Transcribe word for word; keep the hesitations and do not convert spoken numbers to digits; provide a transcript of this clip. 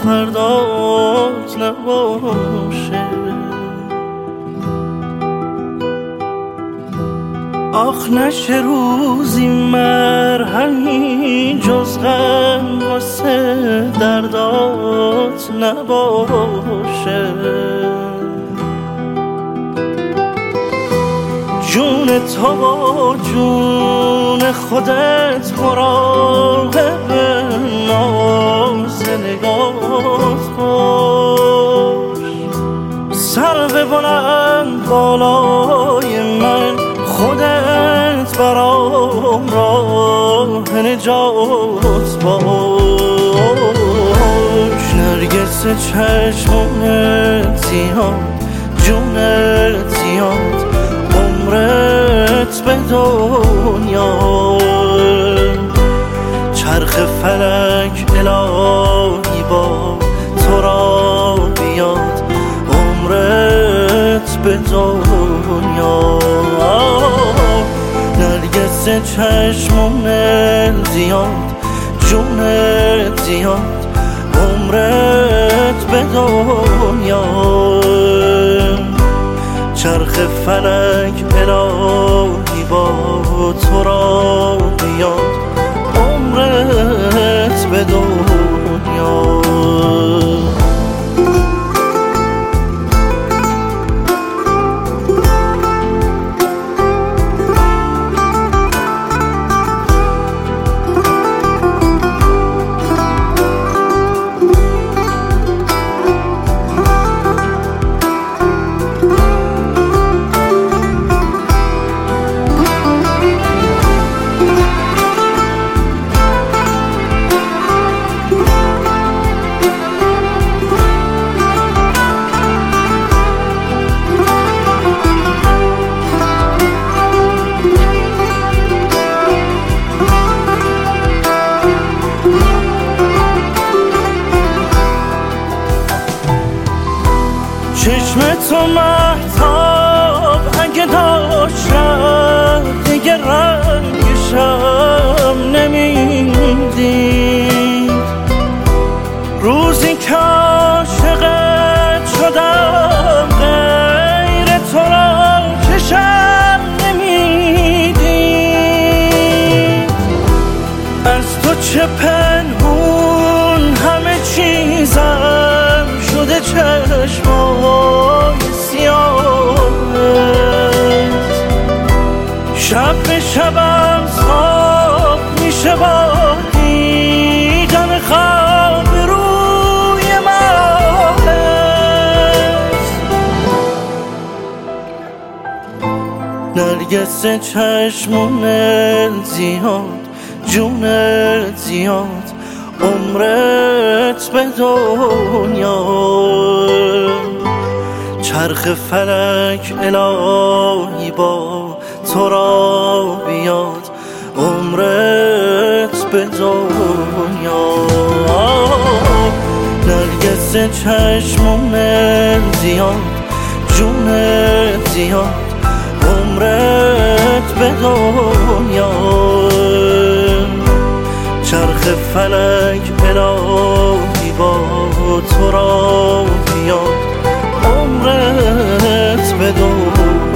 فردات نباشه. آخ نشه روزی مرهمی جز غم واسه دردات نباشه. جون تو با جون خودت مراقب ناز نگات باش. سر به بلند بالای من خودت برام راه نجات باش. نرگس چشمونت زیاد جونت زیاد عمرت به دنیا. چرخ فلک الهی با تو را بیاد عمرت به دنیا. نرگس چشمونت زیاد جونت زیاد عمرت به دنیا. چرخ فلک الهی با تو را بیاد عمرت به دنیا. چشم تو مهتاب اگه داشتم دیگه رنگشم نمیدید. روزی که عاشقت شدم غیر تو را چشم نمیدید. از تو چه پنهون همه چیزم شده چشمای سیاهت. شب به شبم صاف میشه با دیدن خواب روی ماهت. نرگس چشمونت زیاد جونت زیاد عمرت به دنیا. چرخ فلک الهی با تو را بیاد عمرت به دنیا. نرگس چشمونت زیاد جونت زیاد عمرت به دنیا. چرخ فلک الهی با تو را بیاد عمرت به دنیا.